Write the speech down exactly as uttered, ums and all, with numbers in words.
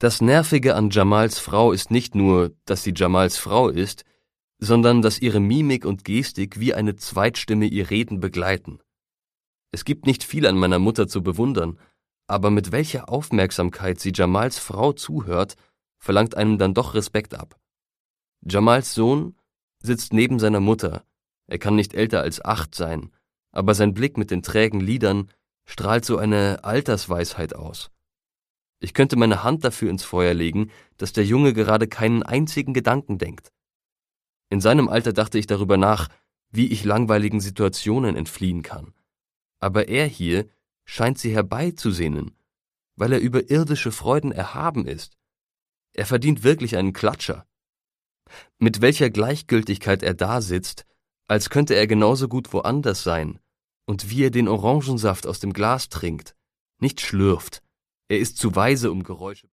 Das Nervige an Jamals Frau ist nicht nur, dass sie Jamals Frau ist, sondern dass ihre Mimik und Gestik wie eine Zweitstimme ihr Reden begleiten. Es gibt nicht viel an meiner Mutter zu bewundern, aber mit welcher Aufmerksamkeit sie Jamals Frau zuhört, verlangt einem dann doch Respekt ab. Jamals Sohn sitzt neben seiner Mutter, er kann nicht älter als acht sein, aber sein Blick mit den trägen Lidern strahlt so eine Altersweisheit aus. Ich könnte meine Hand dafür ins Feuer legen, dass der Junge gerade keinen einzigen Gedanken denkt. In seinem Alter dachte ich darüber nach, wie ich langweiligen Situationen entfliehen kann. Aber er hier scheint sie herbeizusehnen, weil er über irdische Freuden erhaben ist. Er verdient wirklich einen Klatscher. Mit welcher Gleichgültigkeit er da sitzt, als könnte er genauso gut woanders sein, und wie er den Orangensaft aus dem Glas trinkt, nicht schlürft. Er ist zu weise, um Geräusche